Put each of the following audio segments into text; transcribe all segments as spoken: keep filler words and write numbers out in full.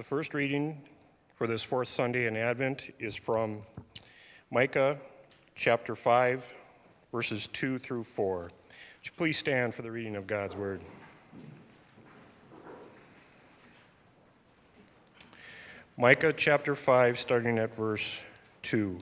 The first reading for this fourth Sunday in Advent is from Micah chapter five, verses two through four. Would you please stand for the reading of God's word? Micah chapter five, starting at verse two.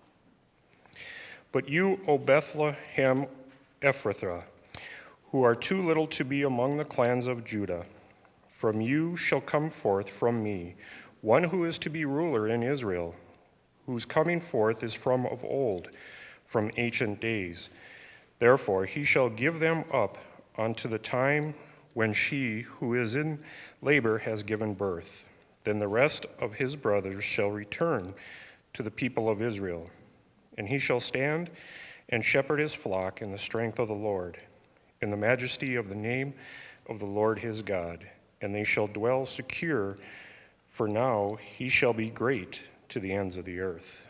But you, O Bethlehem Ephrathah, who are too little to be among the clans of Judah, from you shall come forth from me one who is to be ruler in Israel, whose coming forth is from of old, from ancient days. Therefore he shall give them up unto the time when she who is in labor has given birth. Then the rest of his brothers shall return to the people of Israel, and he shall stand and shepherd his flock in the strength of the Lord, in the majesty of the name of the Lord his God. And they shall dwell secure, for now he shall be great to the ends of the earth.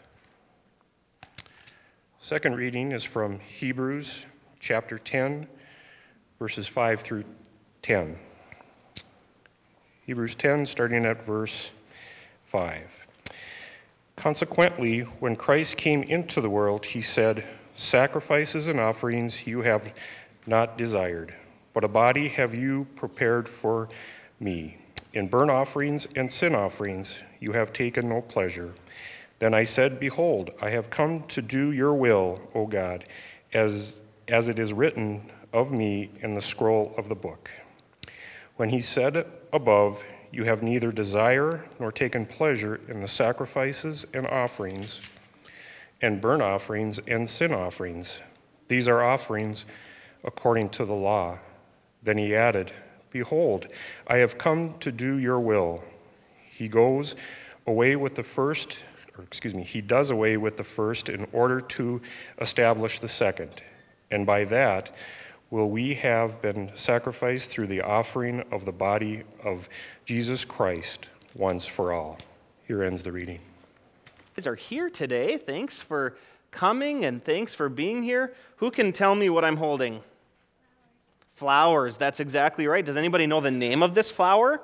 Second reading is from Hebrews chapter ten, verses five through ten. Hebrews ten, starting at verse five. Consequently, when Christ came into the world, he said, "Sacrifices and offerings you have not desired, but a body have you prepared for me. In burnt offerings and sin offerings you have taken no pleasure. Then I said, Behold, I have come to do your will, O God, as, as it is written of me in the scroll of the book." When he said above, "You have neither desire nor taken pleasure in the sacrifices and offerings, and burnt offerings and sin offerings. These are offerings according to the law." Then he added, "Behold, I have come to do your will." He goes away with the first, or excuse me, he does away with the first in order to establish the second. And by that will we have been sacrificed through the offering of the body of Jesus Christ once for all. Here ends the reading. You guys are here today. Thanks for coming and thanks for being here. Who can tell me what I'm holding? Flowers, that's exactly right. Does anybody know the name of this flower?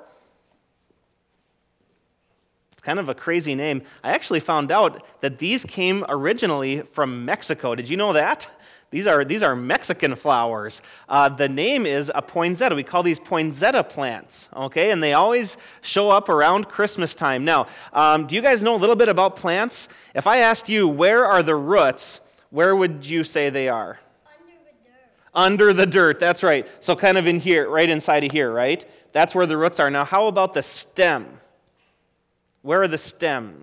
It's kind of a crazy name. I actually found out that these came originally from Mexico. Did you know that? These are these are Mexican flowers. Uh, the name is a poinsettia. We call these poinsettia plants, okay? And they always show up around Christmas time. Now, um, do you guys know a little bit about plants? If I asked you, where are the roots, where would you say they are? Under the dirt, that's right. So kind of in here, right inside of here, right? That's where the roots are. Now, how about the stem? Where are the stem?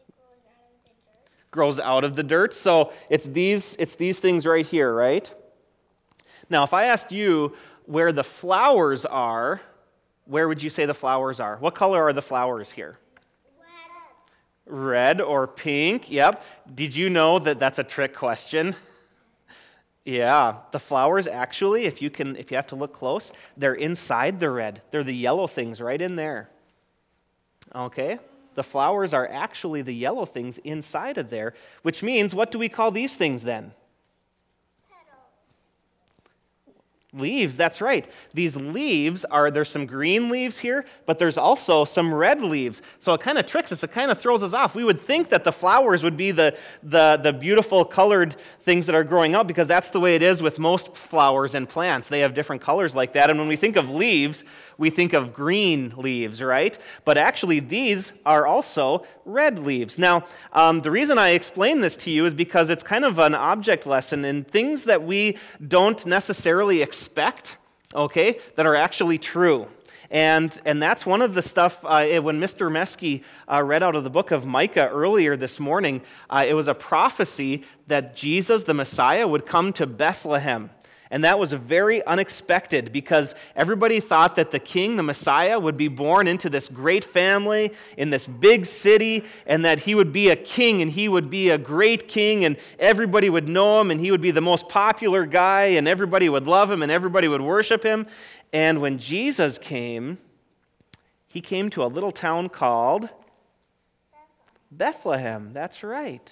Grows out of the dirt. So it's these, it's these things right here, right? Now, if I asked you where the flowers are, where would you say the flowers are? What color are the flowers here? Red. Red or pink, yep. Did you know that that's a trick question? Yeah, the flowers actually, if you can, if you have to look close, they're inside the red. They're the yellow things right in there. Okay? The flowers are actually the yellow things inside of there, which means, what do we call these things then? Leaves, that's right. These leaves are, there's some green leaves here, but there's also some red leaves. So it kind of tricks us, it kind of throws us off. We would think that the flowers would be the, the, the beautiful colored things that are growing up, because that's the way it is with most flowers and plants. They have different colors like that. And when we think of leaves, we think of green leaves, right? But actually, these are also red leaves. Now, um, the reason I explain this to you is because it's kind of an object lesson in things that we don't necessarily expect, okay, that are actually true. And and that's one of the stuff, uh, when Mister Meske uh, read out of the book of Micah earlier this morning, uh, it was a prophecy that Jesus, the Messiah, would come to Bethlehem. And that was very unexpected, because everybody thought that the king, the Messiah, would be born into this great family in this big city, and that he would be a king, and he would be a great king, and everybody would know him, and he would be the most popular guy, and everybody would love him, and everybody would worship him. And when Jesus came, he came to a little town called Bethlehem. That's right.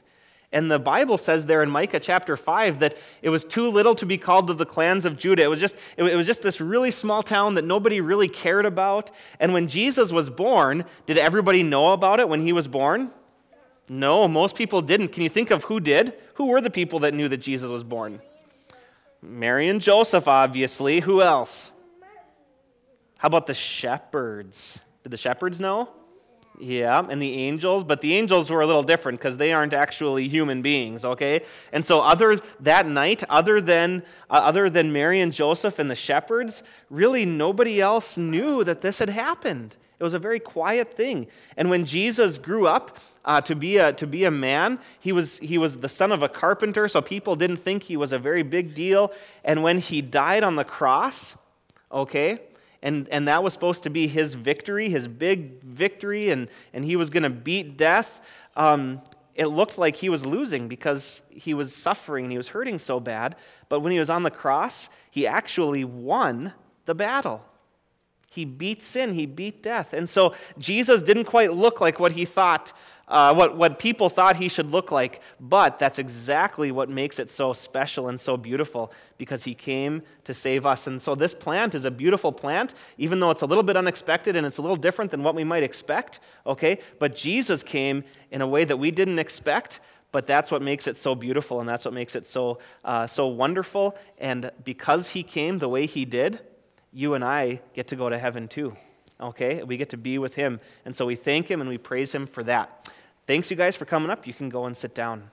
And the Bible says there in Micah chapter five that it was too little to be called of the clans of Judah. It was just, it was just this really small town that nobody really cared about. And when Jesus was born, did everybody know about it when he was born? No, most people didn't. Can you think of who did? Who were the people that knew that Jesus was born? Mary and Joseph, obviously. Who else? How about the shepherds? Did the shepherds know? Yeah, and the angels, but the angels were a little different because they aren't actually human beings, okay? And so other that night, other than uh, other than Mary and Joseph and the shepherds, really nobody else knew that this had happened. It was a very quiet thing. And when Jesus grew up uh, to be a to be a man, he was he was the son of a carpenter, so people didn't think he was a very big deal. And when he died on the cross, okay, And and that was supposed to be his victory, his big victory, and, and he was going to beat death. Um, it looked like he was losing because he was suffering and he was hurting so bad. But when he was on the cross, he actually won the battle. He beat sin, he beat death. And so Jesus didn't quite look like what he thought, uh, what, what people thought he should look like. But that's exactly what makes it so special and so beautiful, because he came to save us. And so this plant is a beautiful plant, even though it's a little bit unexpected and it's a little different than what we might expect, okay? But Jesus came in a way that we didn't expect, but that's what makes it so beautiful, and that's what makes it so uh, so wonderful. And because he came the way he did, you and I get to go to heaven too, okay? We get to be with him. And so we thank him and we praise him for that. Thanks, you guys, for coming up. You can go and sit down.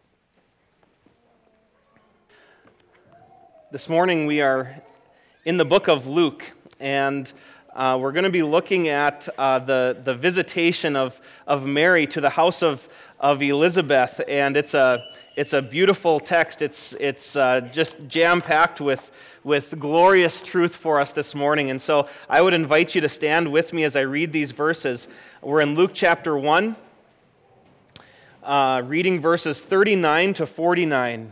This morning we are in the book of Luke, and uh, we're going to be looking at uh, the, the visitation of, of Mary to the house of, of Elizabeth, and it's a it's a beautiful text. It's it's uh, just jam-packed with, with glorious truth for us this morning, and so I would invite you to stand with me as I read these verses. We're in Luke chapter one, uh, reading verses thirty-nine to forty-nine.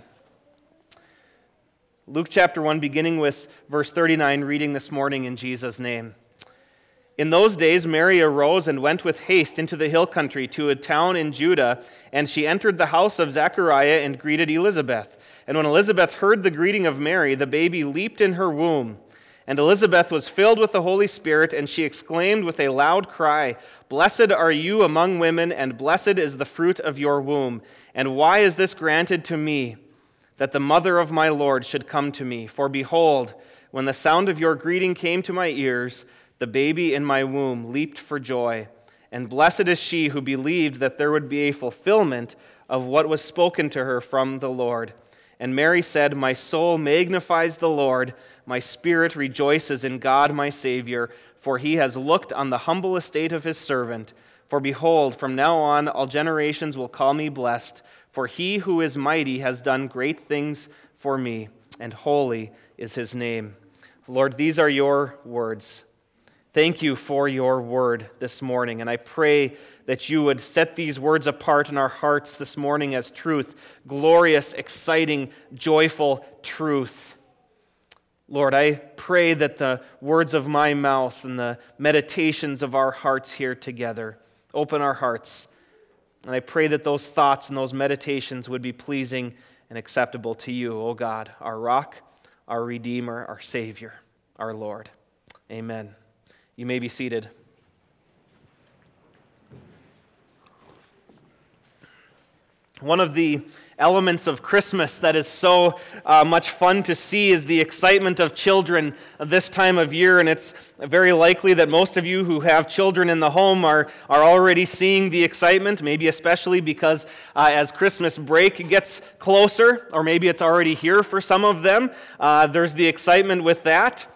Luke chapter one, beginning with verse thirty-nine, reading this morning in Jesus' name. In those days, Mary arose and went with haste into the hill country to a town in Judah, and she entered the house of Zechariah and greeted Elizabeth. And when Elizabeth heard the greeting of Mary, the baby leaped in her womb. And Elizabeth was filled with the Holy Spirit, and she exclaimed with a loud cry, "Blessed are you among women, and blessed is the fruit of your womb. And why is this granted to me, that the mother of my Lord should come to me? For behold, when the sound of your greeting came to my ears, the baby in my womb leaped for joy. And blessed is she who believed that there would be a fulfillment of what was spoken to her from the Lord." And Mary said, "My soul magnifies the Lord, my spirit rejoices in God my Savior, for he has looked on the humble estate of his servant. For behold, from now on all generations will call me blessed, for he who is mighty has done great things for me, and holy is his name." Lord, these are your words. Thank you for your word this morning, and I pray that you would set these words apart in our hearts this morning as truth, glorious, exciting, joyful truth. Lord, I pray that the words of my mouth and the meditations of our hearts here together open our hearts, and I pray that those thoughts and those meditations would be pleasing and acceptable to you, O God, our rock, our Redeemer, our Savior, our Lord. Amen. You may be seated. One of the elements of Christmas that is so uh, much fun to see is the excitement of children this time of year, and it's very likely that most of you who have children in the home are, are already seeing the excitement, maybe especially because uh, as Christmas break gets closer, or maybe it's already here for some of them, uh, there's the excitement with that.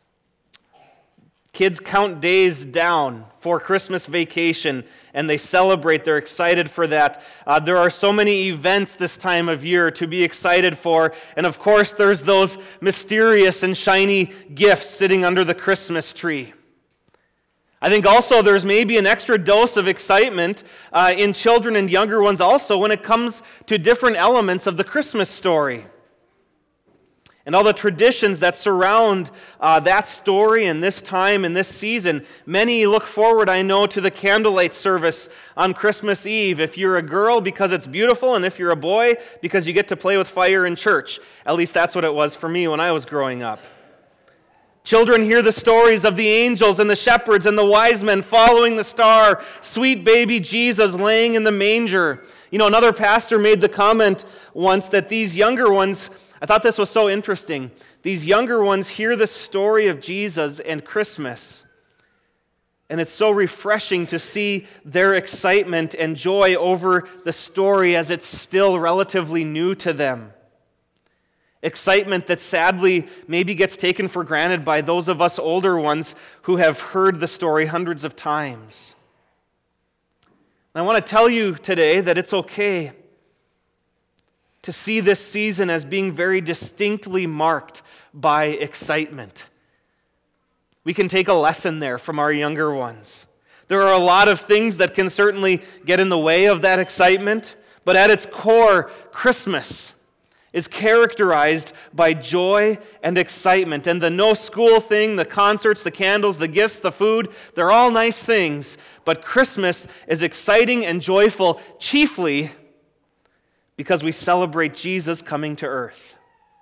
Kids count days down for Christmas vacation, and they celebrate. They're excited for that. Uh, there are so many events this time of year to be excited for. And of course, there's those mysterious and shiny gifts sitting under the Christmas tree. I think also there's maybe an extra dose of excitement uh, in children and younger ones also when it comes to different elements of the Christmas story. and all the traditions that surround uh, that story and this time and this season. Many look forward, I know, to the candlelight service on Christmas Eve. If you're a girl, because it's beautiful, and if you're a boy, because you get to play with fire in church. At least that's what it was for me when I was growing up. Children hear the stories of the angels and the shepherds and the wise men following the star, sweet baby Jesus laying in the manger. You know, another pastor made the comment once that these younger ones, I thought this was so interesting, these younger ones hear the story of Jesus and Christmas, and it's so refreshing to see their excitement and joy over the story as it's still relatively new to them. Excitement that sadly maybe gets taken for granted by those of us older ones who have heard the story hundreds of times. And I want to tell you today that it's okay to see this season as being very distinctly marked by excitement. We can take a lesson there from our younger ones. There are a lot of things that can certainly get in the way of that excitement, but at its core, Christmas is characterized by joy and excitement. And the no school thing, the concerts, the candles, the gifts, the food, they're all nice things, but Christmas is exciting and joyful chiefly because we celebrate Jesus coming to earth.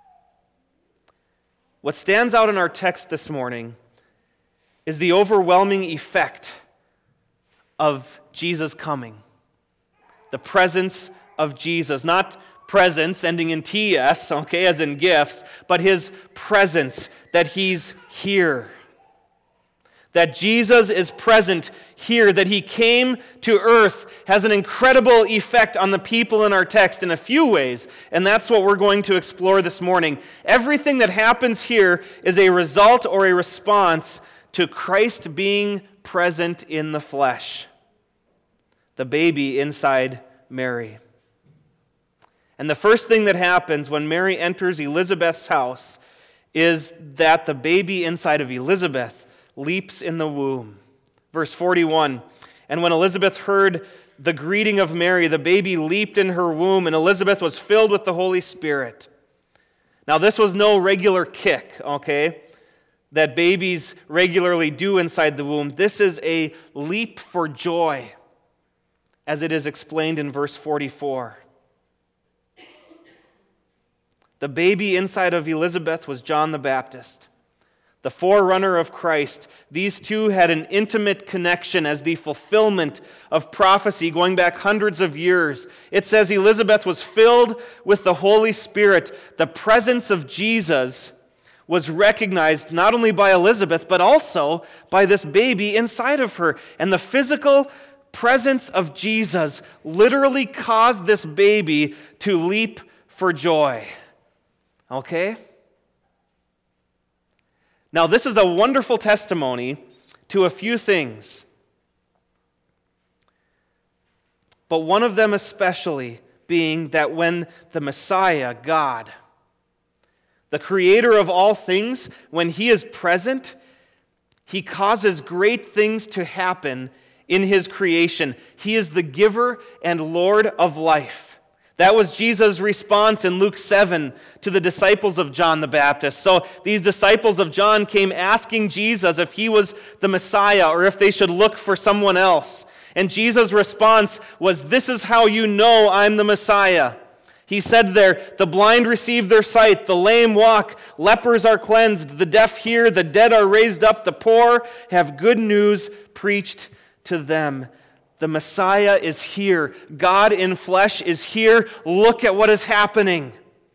What stands out in our text this morning is the overwhelming effect of Jesus coming. The presence of Jesus, not presence ending in T S, okay, as in gifts, but his presence, that he's here. That Jesus is present here, that he came to earth, has an incredible effect on the people in our text in a few ways, and that's what we're going to explore this morning. Everything that happens here is a result or a response to Christ being present in the flesh, the baby inside Mary. And the first thing that happens when Mary enters Elizabeth's house is that the baby inside of Elizabeth leaps in the womb. Verse forty-one, and when Elizabeth heard the greeting of Mary, the baby leaped in her womb, and Elizabeth was filled with the Holy Spirit. Now, this was no regular kick, okay, that babies regularly do inside the womb. This is a leap for joy, as it is explained in verse forty-four. The baby inside of Elizabeth was John the Baptist, the forerunner of Christ. These two had an intimate connection as the fulfillment of prophecy going back hundreds of years. It says Elizabeth was filled with the Holy Spirit. The presence of Jesus was recognized not only by Elizabeth, but also by this baby inside of her. And the physical presence of Jesus literally caused this baby to leap for joy. Okay? Now, this is a wonderful testimony to a few things, but one of them especially being that when the Messiah, God, the creator of all things, when he is present, he causes great things to happen in his creation. He is the giver and Lord of life. That was Jesus' response in Luke seven to the disciples of John the Baptist. So these disciples of John came asking Jesus if he was the Messiah or if they should look for someone else. And Jesus' response was, "This is how you know I'm the Messiah." He said there, "The blind receive their sight, the lame walk, lepers are cleansed, the deaf hear, the dead are raised up, the poor have good news preached to them." The Messiah is here. God in flesh is here. Look at what is happening.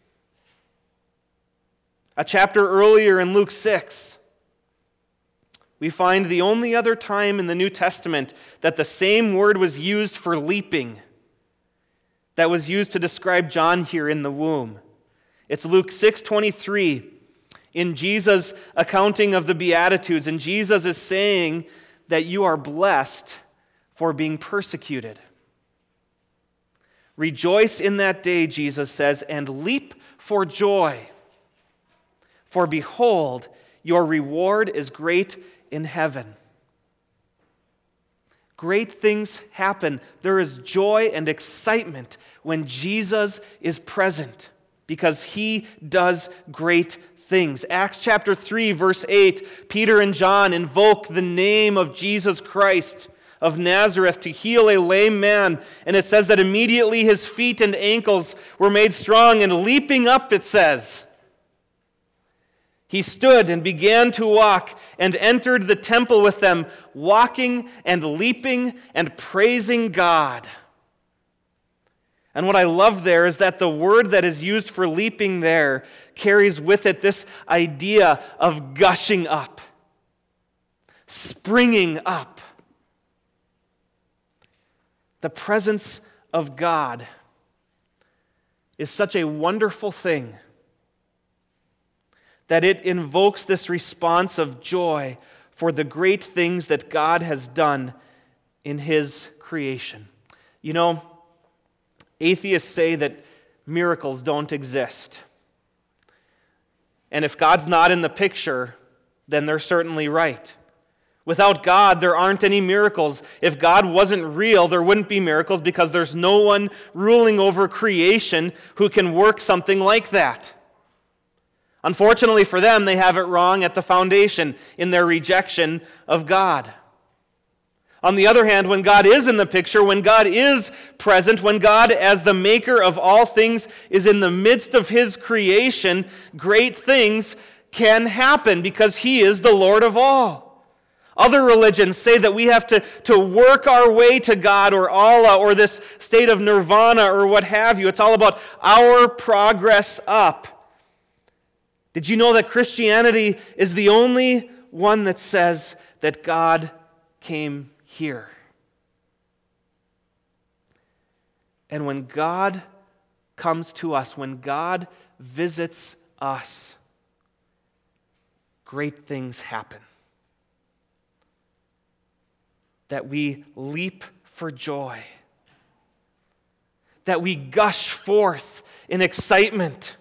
A chapter earlier in Luke six, we find the only other time in the New Testament that the same word was used for leaping that was used to describe John here in the womb. It's Luke six twenty-three in Jesus' accounting of the Beatitudes, and Jesus is saying that you are blessed for being persecuted. Rejoice in that day, Jesus says, and leap for joy. For behold, your reward is great in heaven. Great things happen. There is joy and excitement when Jesus is present. because he does great things. Acts chapter three, verse eight, Peter and John invoke the name of Jesus Christ of Nazareth to heal a lame man, and it says that immediately his feet and ankles were made strong, and leaping up, it says, he stood and began to walk and entered the temple with them, walking and leaping and praising God. And what I love there is that the word that is used for leaping there carries with it this idea of gushing up, springing up. The presence of God is such a wonderful thing that it invokes this response of joy for the great things that God has done in his creation. You know, atheists say that miracles don't exist. And if God's not in the picture, then they're certainly right. Without God, there aren't any miracles. If God wasn't real, there wouldn't be miracles because there's no one ruling over creation who can work something like that. Unfortunately for them, they have it wrong at the foundation in their rejection of God. On the other hand, when God is in the picture, when God is present, when God, as the maker of all things, is in the midst of his creation, great things can happen because he is the Lord of all. Other religions say that we have to, to work our way to God or Allah or this state of nirvana or what have you. It's all about our progress up. Did you know that Christianity is the only one that says that God came here? And when God comes to us, when God visits us, great things happen. That we leap for joy. That we gush forth in excitement.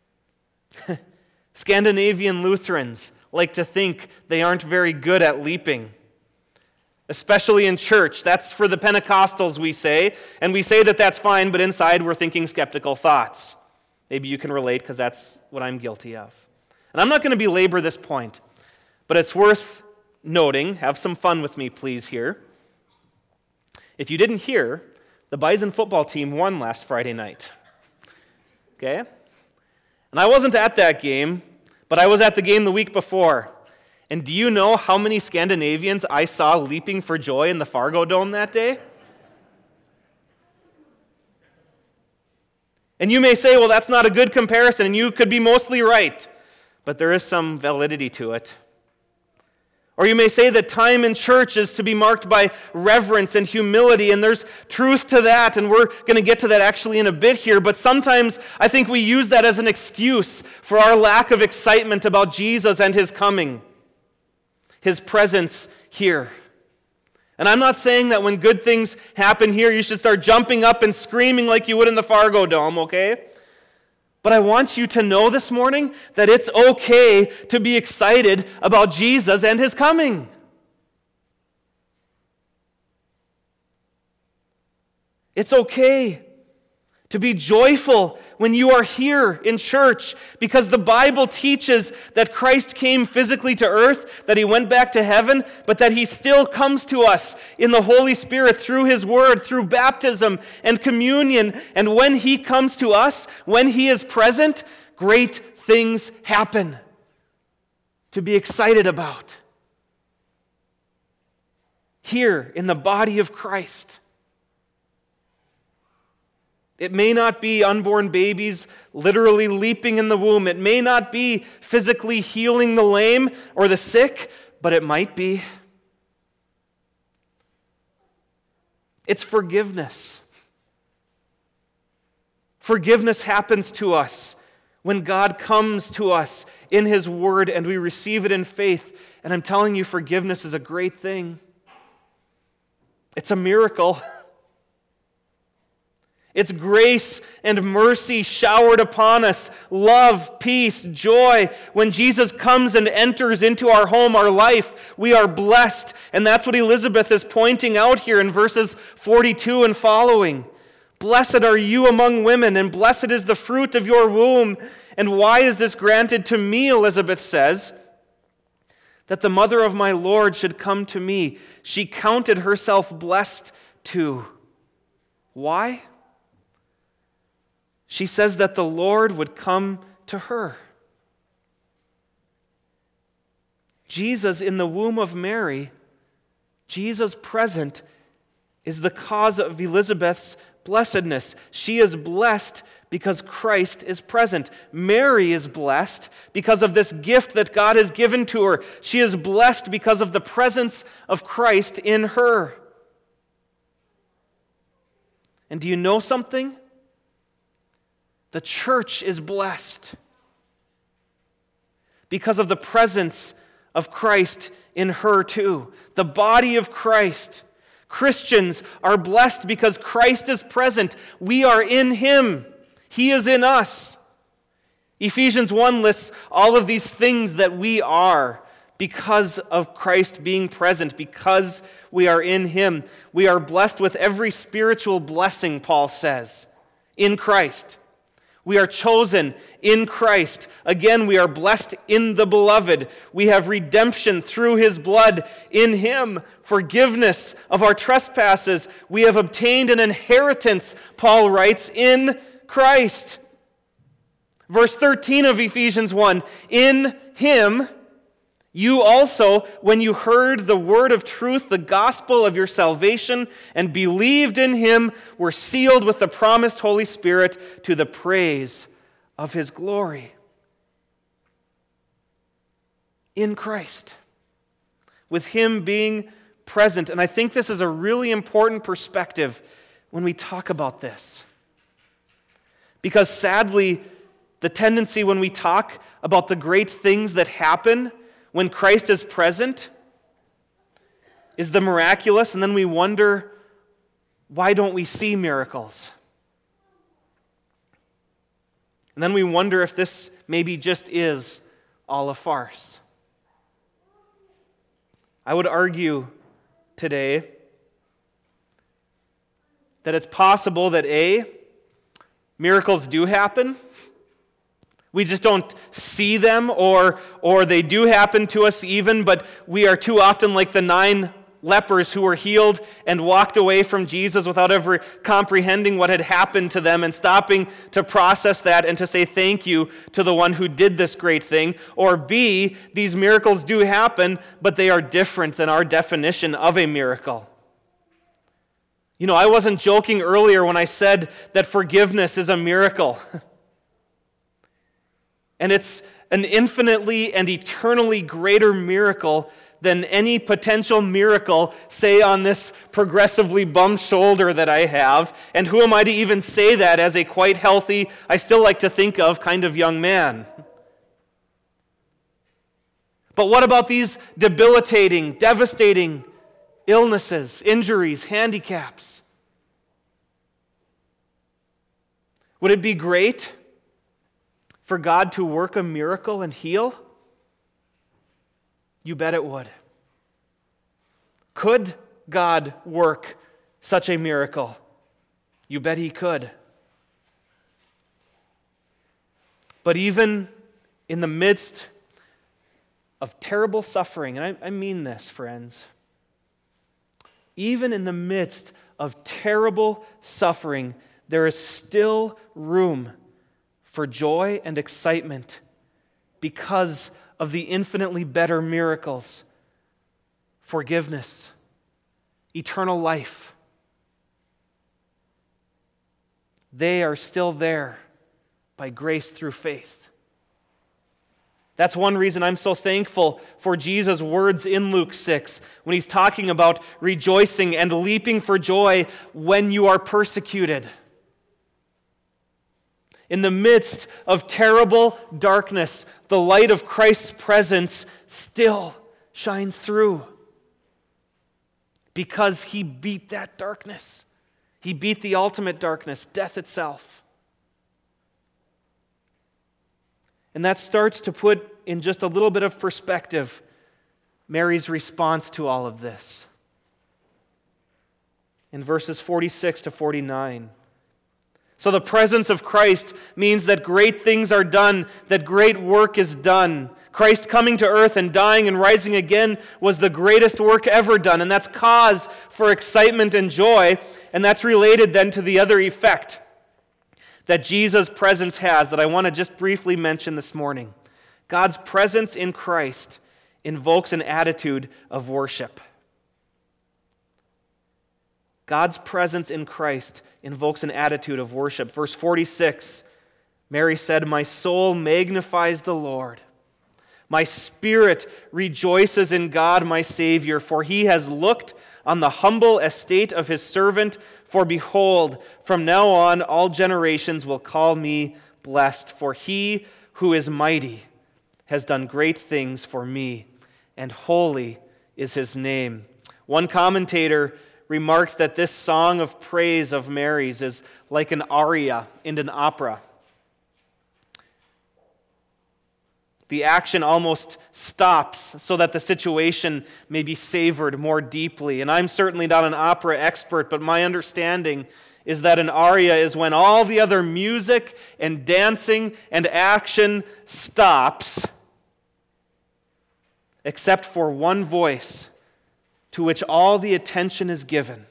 Scandinavian Lutherans like to think they aren't very good at leaping. Especially in church. That's for the Pentecostals, we say. And we say that that's fine, but inside we're thinking skeptical thoughts. Maybe you can relate because that's what I'm guilty of. And I'm not going to belabor this point, but it's worth noting, have some fun with me please here. If you didn't hear, the Bison football team won last Friday night. Okay? And I wasn't at that game, but I was at the game the week before. And do you know how many Scandinavians I saw leaping for joy in the Fargo Dome that day? And you may say, well, that's not a good comparison, and you could be mostly right. But there is some validity to it. Or you may say that time in church is to be marked by reverence and humility, and there's truth to that, and we're going to get to that actually in a bit here, but sometimes I think we use that as an excuse for our lack of excitement about Jesus and his coming, his presence here. And I'm not saying that when good things happen here, you should start jumping up and screaming like you would in the Fargo Dome, okay? But I want you to know this morning that it's okay to be excited about Jesus and his coming. It's okay to be joyful when you are here in church because the Bible teaches that Christ came physically to earth, that he went back to heaven, but that he still comes to us in the Holy Spirit through his word, through baptism and communion. And when he comes to us, when he is present, great things happen to be excited about. Here in the body of Christ. It may not be unborn babies literally leaping in the womb. It may not be physically healing the lame or the sick, but it might be. It's forgiveness. Forgiveness happens to us when God comes to us in his word and we receive it in faith. And I'm telling you, forgiveness is a great thing. It's a miracle. It's grace and mercy showered upon us, love, peace, joy. When Jesus comes and enters into our home, our life, we are blessed. And that's what Elizabeth is pointing out here in verses forty-two and following. Blessed are you among women, and blessed is the fruit of your womb. And why is this granted to me, Elizabeth says, that the mother of my Lord should come to me? She counted herself blessed too. Why? She says that the Lord would come to her. Jesus in the womb of Mary, Jesus present, is the cause of Elizabeth's blessedness. She is blessed because Christ is present. Mary is blessed because of this gift that God has given to her. She is blessed because of the presence of Christ in her. And do you know something? The church is blessed because of the presence of Christ in her too. The body of Christ. Christians are blessed because Christ is present. We are in Him. He is in us. Ephesians one lists all of these things that we are because of Christ being present, because we are in Him. We are blessed with every spiritual blessing, Paul says, in Christ. We are chosen in Christ. Again, we are blessed in the Beloved. We have redemption through His blood in Him, forgiveness of our trespasses. We have obtained an inheritance, Paul writes, in Christ. Verse thirteen of Ephesians one, in Him you also, when you heard the word of truth, the gospel of your salvation, and believed in Him, were sealed with the promised Holy Spirit to the praise of His glory. In Christ, with Him being present. And I think this is a really important perspective when we talk about this. Because sadly, the tendency when we talk about the great things that happen when Christ is present is the miraculous, and then we wonder, why don't we see miracles? And then we wonder if this maybe just is all a farce. I would argue today that it's possible that A, miracles do happen. We just don't see them, or, or they do happen to us even, but we are too often like the nine lepers who were healed and walked away from Jesus without ever comprehending what had happened to them and stopping to process that and to say thank you to the one who did this great thing. Or B, these miracles do happen, but they are different than our definition of a miracle. You know, I wasn't joking earlier when I said that forgiveness is a miracle. And it's an infinitely and eternally greater miracle than any potential miracle, say, on this progressively bum shoulder that I have. And who am I to even say that as a quite healthy, I still like to think of, kind of young man? But what about these debilitating, devastating illnesses, injuries, handicaps? Would it be great for God to work a miracle and heal? You bet it would. Could God work such a miracle? You bet He could. But even in the midst of terrible suffering, and I, I mean this, friends, even in the midst of terrible suffering, there is still room for joy and excitement because of the infinitely better miracles, forgiveness, eternal life. They are still there by grace through faith. That's one reason I'm so thankful for Jesus' words in Luke six when He's talking about rejoicing and leaping for joy when you are persecuted. In the midst of terrible darkness, the light of Christ's presence still shines through because He beat that darkness. He beat the ultimate darkness, death itself. And that starts to put in just a little bit of perspective Mary's response to all of this. In verses forty-six to forty-nine, So the presence of Christ means that great things are done, that great work is done. Christ coming to earth and dying and rising again was the greatest work ever done, and that's cause for excitement and joy, and that's related then to the other effect that Jesus' presence has that I want to just briefly mention this morning. God's presence in Christ invokes an attitude of worship. God's presence in Christ invokes an attitude of worship. Verse forty-six, Mary said, "My soul magnifies the Lord. My spirit rejoices in God my Savior, for he has looked on the humble estate of his servant. For behold, from now on all generations will call me blessed. For he who is mighty has done great things for me, and holy is his name." One commentator remarked that this song of praise of Mary's is like an aria in an opera. The action almost stops so that the situation may be savored more deeply. And I'm certainly not an opera expert, but my understanding is that an aria is when all the other music and dancing and action stops, except for one voice to which all the attention is given,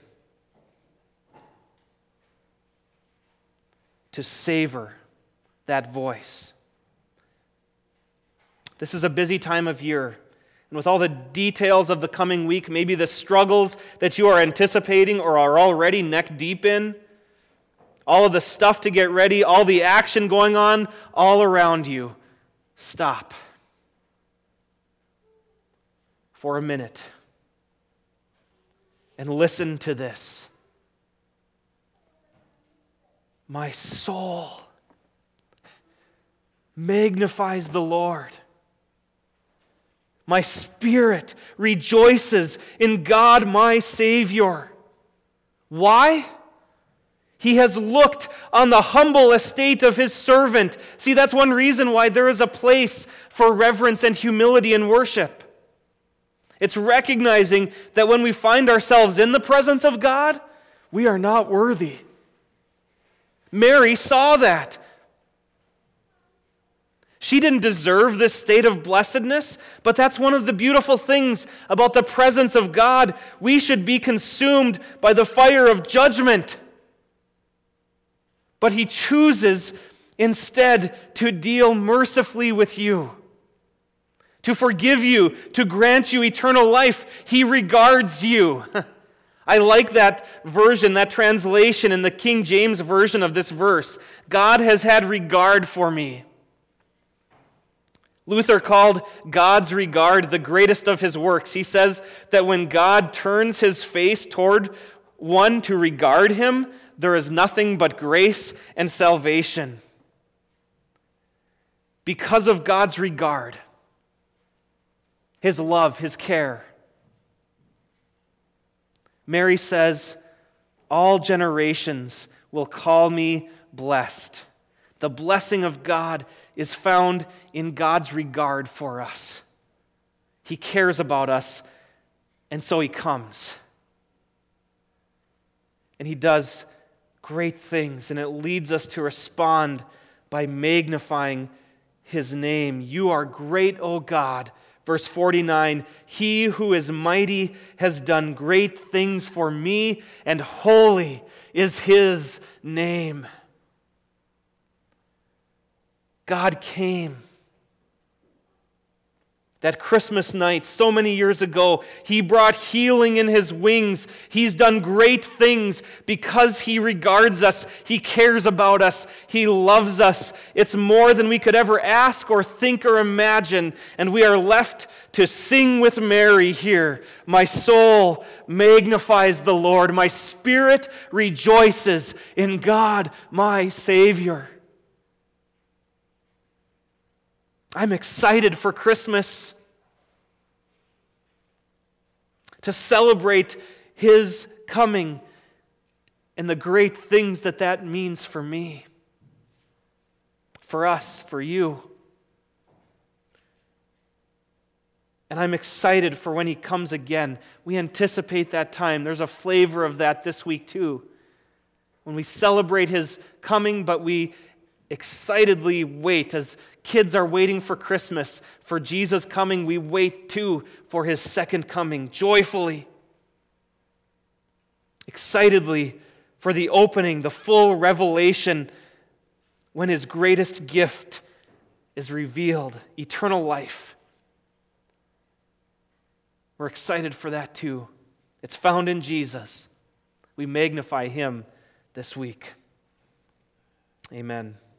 to savor that voice. This is a busy time of year, and with all the details of the coming week, maybe the struggles that you are anticipating or are already neck deep in, all of the stuff to get ready, all the action going on all around you, stop for a minute and listen to this. My soul magnifies the Lord. My spirit rejoices in God my Savior. Why? He has looked on the humble estate of his servant. See, that's one reason why there is a place for reverence and humility in worship. It's recognizing that when we find ourselves in the presence of God, we are not worthy. Mary saw that. She didn't deserve this state of blessedness, but that's one of the beautiful things about the presence of God. We should be consumed by the fire of judgment. But he chooses instead to deal mercifully with you, to forgive you, to grant you eternal life. He regards you. I like that version, that translation in the King James version of this verse. God has had regard for me. Luther called God's regard the greatest of his works. He says that when God turns his face toward one to regard him, there is nothing but grace and salvation. Because of God's regard, his love, his care, Mary says, all generations will call me blessed. The blessing of God is found in God's regard for us. He cares about us, and so he comes. And he does great things, and it leads us to respond by magnifying his name. You are great, O God. Verse forty-nine, he who is mighty has done great things for me, and holy is his name. God came. That Christmas night, so many years ago, he brought healing in his wings. He's done great things because he regards us. He cares about us. He loves us. It's more than we could ever ask or think or imagine. And we are left to sing with Mary here. My soul magnifies the Lord. My spirit rejoices in God, my Savior. I'm excited for Christmas, to celebrate his coming and the great things that that means for me, for us, for you. And I'm excited for when he comes again. We anticipate that time. There's a flavor of that this week too. when we celebrate his coming, but we excitedly wait. As kids are waiting for Christmas, for Jesus' coming, we wait too for his second coming, joyfully, excitedly for the opening, the full revelation, when his greatest gift is revealed, eternal life. We're excited for that too. It's found in Jesus. We magnify him this week. Amen.